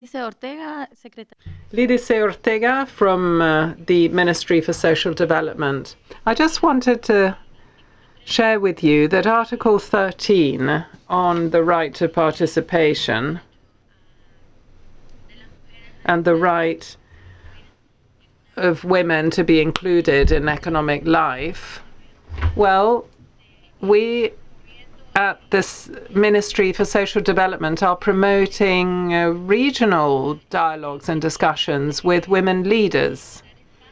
Lidice Ortega from the Ministry for Social Development. I just wanted to share with you that Article 13 on the right to participation and the right of women to be included in economic life, well, we at this Ministry for Social Development are promoting regional dialogues and discussions with women leaders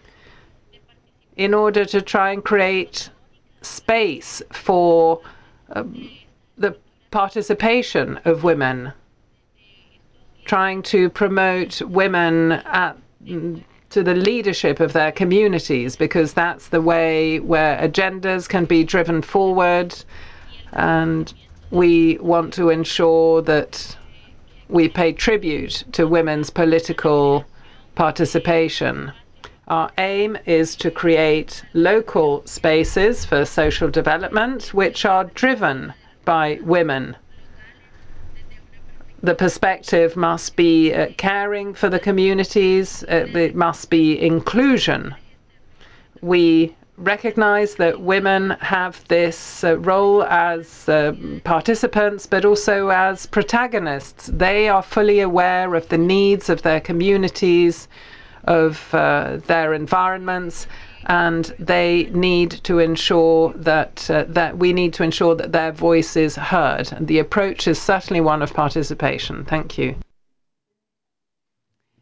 in order to try and create space for the participation of women, trying to promote women to the leadership of their communities, because that's the way where agendas can be driven forward. And we want to ensure that we pay tribute to women's political participation. Our aim is to create local spaces for social development which are driven by women. The perspective must be caring for the communities. It must be inclusion. We recognize that women have this role as participants, but also as protagonists. They are fully aware of the needs of their communities, of their environments, and they need to ensure that we need to ensure that their voice is heard. And the approach is certainly one of participation. Thank you.